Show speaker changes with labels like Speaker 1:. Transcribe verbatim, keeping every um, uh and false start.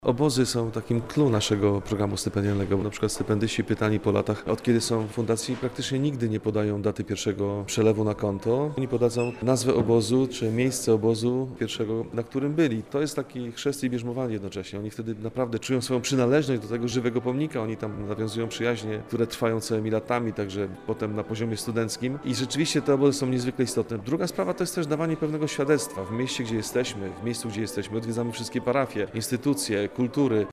Speaker 1: Obozy są takim clou naszego programu stypendialnego. Na przykład stypendyści pytani po latach, od kiedy są w fundacji, praktycznie nigdy nie podają daty pierwszego przelewu na konto. Oni podadzą nazwę obozu czy miejsce obozu pierwszego, na którym byli. To jest taki chrzest i bierzmowanie jednocześnie. Oni wtedy naprawdę czują swoją przynależność do tego żywego pomnika. Oni tam nawiązują przyjaźnie, które trwają całymi latami, także potem na poziomie studenckim. I rzeczywiście te obozy są niezwykle istotne. Druga sprawa to jest też dawanie pewnego świadectwa w mieście, gdzie jesteśmy, w miejscu, gdzie jesteśmy. Odwiedzamy wszystkie parafie, instytucje, kultury.